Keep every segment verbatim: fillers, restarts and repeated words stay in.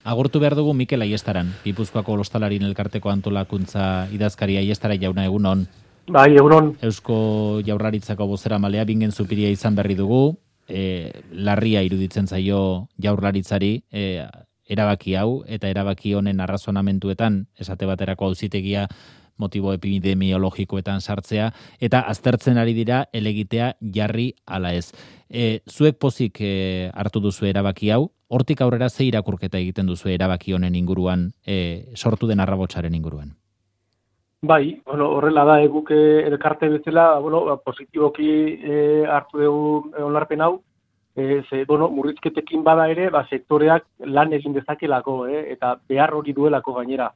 Agurtu behar dugu Mikel Aiestaran, Gipuzkoako Hostalarin Elkarteko antolakuntza idazkari. Aiestara jauna, egunon. Bai, egunon. Eusko Jaurlaritzako bozeramalea Bingen Zupiria izan berri dugu. E, larria iruditzen zaio Jaurlaritzari e, erabaki hau, eta erabaki honen arrazonamentuetan, esate baterako auzitegia motibo epidemiologikoetan sartzea, eta aztertzen ari dira elegitea jarri ala ez. E, zuek pozik e, hartu duzu erabaki hau, hortik aurrera ze irakurketa egiten duzu erabaki honen inguruan, e, sortu den arrabotsaren inguruan? Bai, bueno, horrela da, eguke elkarte bezala, bueno, positiboki e, hartu dugu onarpen hau, e, ze, bueno, murrizketekin bada ere, ba, sektoreak lan egin dezakelako, eh, eta behar hori duelako gainera.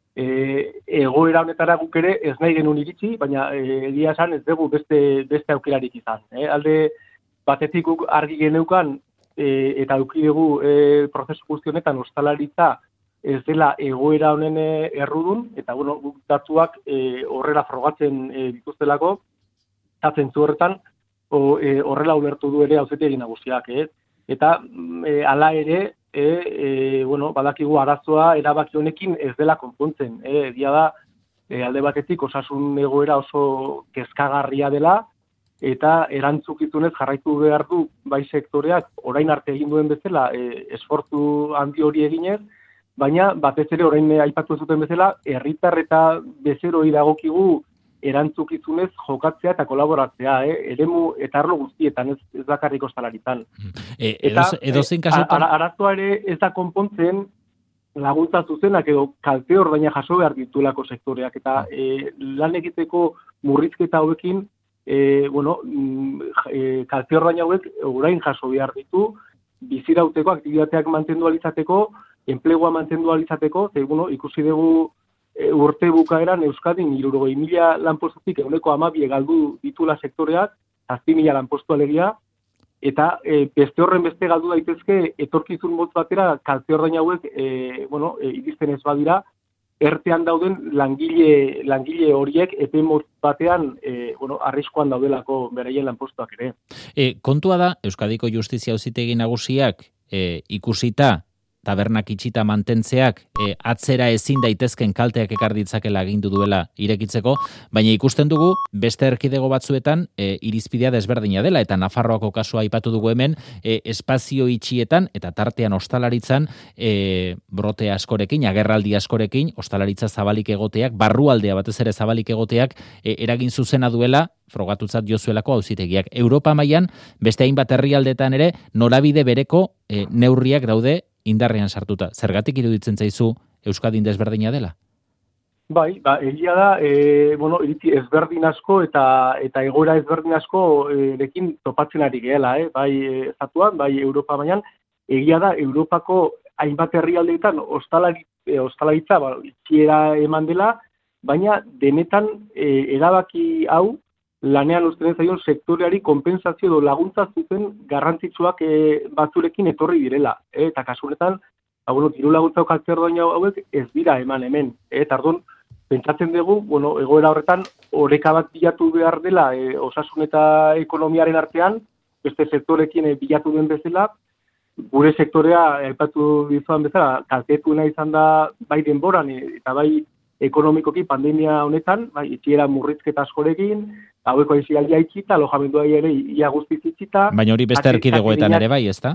E, egoera honetara guk ere ez nahi genuen iritsi, baina egia esan ez dugu beste, beste aukerarik izan. Eh? Alde batetik guk argi geneukan, e, eta auki dugu e, prozesu guzti honetan ostalaritza ez dela egoera honen errudun, eta bueno, guk datuak e, horrela frogatzen e, dituztelako, eta zentzu horretan o, e, horrela ulertu du ere auzitegi nagusiak. Eh? Eta e, hala ere, E, e, bueno, badakigu arazoa erabaki honekin ez dela konpontzen. E, dia da, e, alde batetik osasun egoera oso kezkagarria dela, eta erantzukizunez jarraitu behar du bai sektoreak orain arte egin duen bezala e, esfortzu handi hori eginez, baina batez ere orain aipatu zuten bezala, herritar eta bezeroi dagokigu erantzukizunez jokatzea eta kolaboratzea, eh? Eremu eta arlo guztietan, ez, ez bakarrik ostalaritan. E, edoz, edozein kasutan... Ara, arazoa ere ez da konpontzen laguntza zuzenak edo kalte ordaina jaso behar ditulako sektoreak, eta e, lan egiteko murrizketa hauekin, e, bueno, e, kalte ordaina hauek orain jaso behar ditu, bizirauteko, aktibitateak mantendu alizateko, enplegua mantendu alizateko, ze, bueno, ikusi dugu urte bukaeran Euskadin hirurogei mila lanpostutik ehuneko hamabi galdu ditula sektoreak, zazpi mila lanpostu alegia, eta e, beste horren beste galdu daitezke etorkizun motz batera kalte ordain hauek e, bueno, e, iristen ez badira, ertean dauden langile langile horiek epe motz batean e, bueno, arriskoan daudelako beraien lanpostuak ere. E, kontua da, Euskadiko Justizia Auzitegi Nagusiak e, ikusita tabernak itxita mantentzeak e, atzera ezin daitezken kalteak ekar ditzakela agindu duela irekitzeko, baina ikusten dugu beste erkidego batzuetan e, irizpidea desberdina dela, eta Nafarroako kasua aipatu dugu hemen, e, espazio itxietan eta tartean ostalaritzan e, brote askorekin, agerraldi askorekin, ostalaritza zabalik egoteak, barrualdea batez ere zabalik egoteak e, eragin zuzena duela, frogatutzat jozuelako auzitegiak. Europa mailan beste hainbat herrialdetan ere norabide bereko e, neurriak daude indarrean sartuta. Zergatik iruditzen zaizu Euskadin desberdina dela? Bai, ba, egia da, e, bueno, iritzi ezberdin asko eta eta egoera ezberdin asko erekin topatzen ari gehala, eh? Bai estatuan, bai Europa mailan, egia da Europako hainbat herrialdeetan ostalari, e, ostalaritza ba, itxiera eman dela, baina denetan e, erabaki hau lanean uzten zaion sektoreari konpentsazio edo laguntza zuzen garrantzitsuak e, batzurekin etorri direla. E, eta kasunetan, ba, bueno, diru laguntza kalte ordaina hauek ez dira eman hemen. E, eta orduan, pentsatzen dugu, bueno, egoera horretan, oreka bat bilatu behar dela e, osasun eta ekonomiaren artean, beste sektorekin e, bilatu den bezala, gure sektorea, aipatu dizuan bezala, kaltetuena izan da bai denboran e, eta bai ekonomikoki pandemia honetan, bai, itxiera murrizketa askorekin, haueko aizialdia itxita, alojamendua ere ia guztiz itxita. Baina hori beste erkidegoetan ere bai, ezta?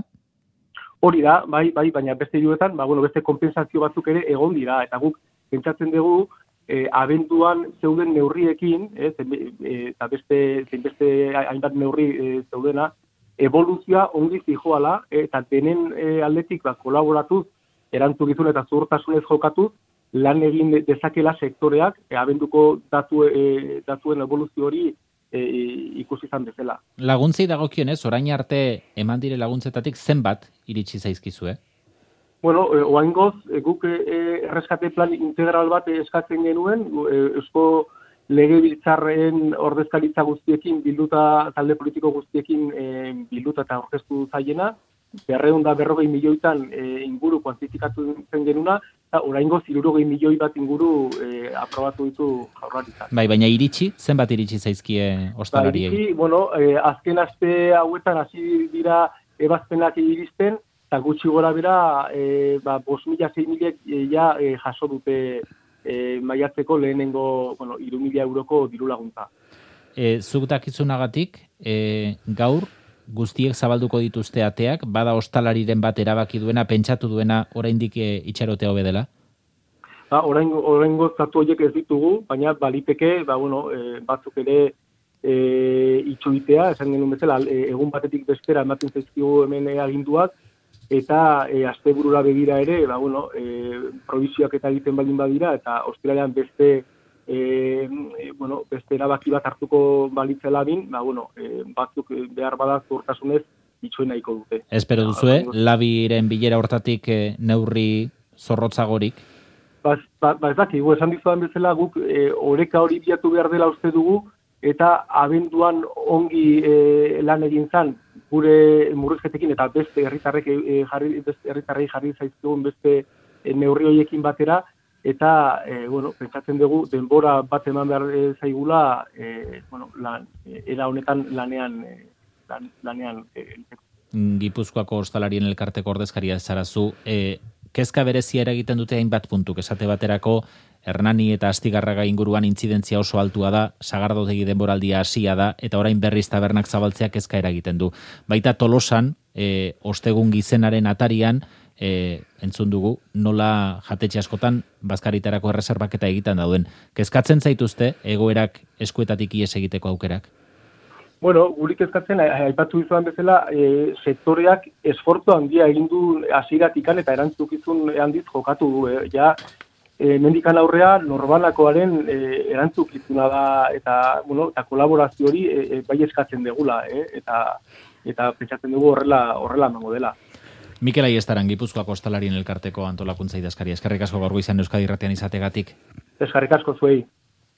Hori da, bai, bai, baina beste hiruetan, ba, bueno, beste konpentsazio batzuk ere egon dira, eta guk pentsatzen dugu, e, abenduan zeuden neurriekin, e, eta beste, beste hainbat neurri e, zeudena, evoluzioa ongi zijoala, e, eta denen e, aldetik ba, kolaboratuz, erantzukizun eta zuhurtasunez jokatuz, lan egin dezakela sektoreak, e, abenduko datu, e, datuen evoluzio hori e, ikusi izan bezala. Laguntzi dagokionez, orain arte eman dire laguntzetatik zenbat iritsi zaizkizue? Bueno, e, oaingoz, e, guk e, erreskate plan integral bat eskatzen genuen, e, eusko legebiltzarren ordezkaritza guztiekin, bilduta, talde politiko guztiekin e, bilduta eta aurkeztu zaiena, berrehun da berrogei milioitan e, inguru kuantifikatu zen genuna, eta oraingoz hirurogei milioi bat inguru e, aprobatu ditu Jaurlaritzak. Bai, baina iritsi, zenbat iritsi zaizkie ostalariei? Ba, iritsi, bueno, e, azken aste hauetan hasi dira ebazpenak iristen, eta gutxi gora bera, e, ba, bost mila, sei milek e, ja e, jaso dute e, maiatzeko lehenengo, bueno, hiru mila euroko diru laguntza. E, zuk dakizunagatik, e, gaur, guztiek zabalduko dituzte ateak, bada ostalariren bat erabaki duena, pentsatu duena, oraindik e, itxarotea hobe dela? Ba, orain, oraingo zatu horiek ez ditugu, baina baliteke, ba, bueno, e, batzuk ere e, itxoitea, esan genuen bezala, e, egun batetik bestera ematen zaizkigu hemen aginduak, eta e, asteburura begira ere, ba, bueno, e, provizioak eta egiten baldin badira, eta ostiralean beste E, e, bueno, beste erabaki bat hartuko balitzela bin, ba, bueno, e, batzuk behar bada zuhurtasunez itxoen nahiko dute. Espero duzue, labiren bilera hortatik e, neurri zorrotzagorik? Ba, ba, ba ez dakigu, esan dizudan bezala guk e, oreka hori bilatu behar dela uste dugu, eta abenduan ongi e, lan egin zan, gure murrizketekin eta beste herritarrek e, jarri, beste herritarrei jarri zaizkigun beste e, neurri horiekin batera, eta, e, bueno, pentsatzen dugu, denbora bat eman behar zaigula, e, bueno, lan, era honetan lanean, e, lan, lanean. E, Gipuzkoako ostalarien elkarteko ordezkaria zarazu, e, kezka berezia eragiten dute hainbat puntuk, esate baterako, Hernani eta Astigarraga inguruan intzidentzia oso altua da, sagardotegi denboraldia hasia da, eta orain berriz tabernak zabaltzea kezka eragiten du. Baita Tolosan, e, ostegun gizenaren atarian, E, entzun dugu, nola jatetxe askotan bazkaritarako erreserbak eta egiten dauden. Kezkatzen zaituzte egoerak eskuetatik ies egiteko aukerak? Bueno, gurik kezkatzen, aipatu izuan bezala, e, sektoreak esfortzu handia egin du hasieratikan eta erantzukizun handiz jokatu du. E, ja, e, mendikan aurrea norbanakoaren e, erantzukizuna da eta, bueno, eta kolaborazio hori e, e, bai eskatzen degula, e, eta eta pentsatzen dugu horrela horrela emango dela. Mikel Aiestaran, Gipuzkoako ostalarien elkarteko antolakuntza idazkaria. Eskerrik asko gaur goizean Euskadi Irratian izategatik. Eskerrik asko zuei.